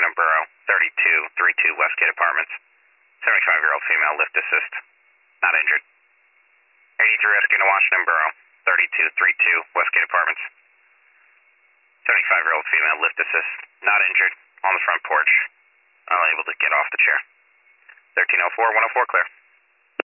Washington Borough, 3232 Westgate Apartments. 75-year-old female, lift assist. Not injured. 83 rescue to Washington Borough, 3232 Westgate Apartments. 75-year-old female, lift assist. Not injured. On the front porch. Unable to get off the chair. 1304, 104 clear.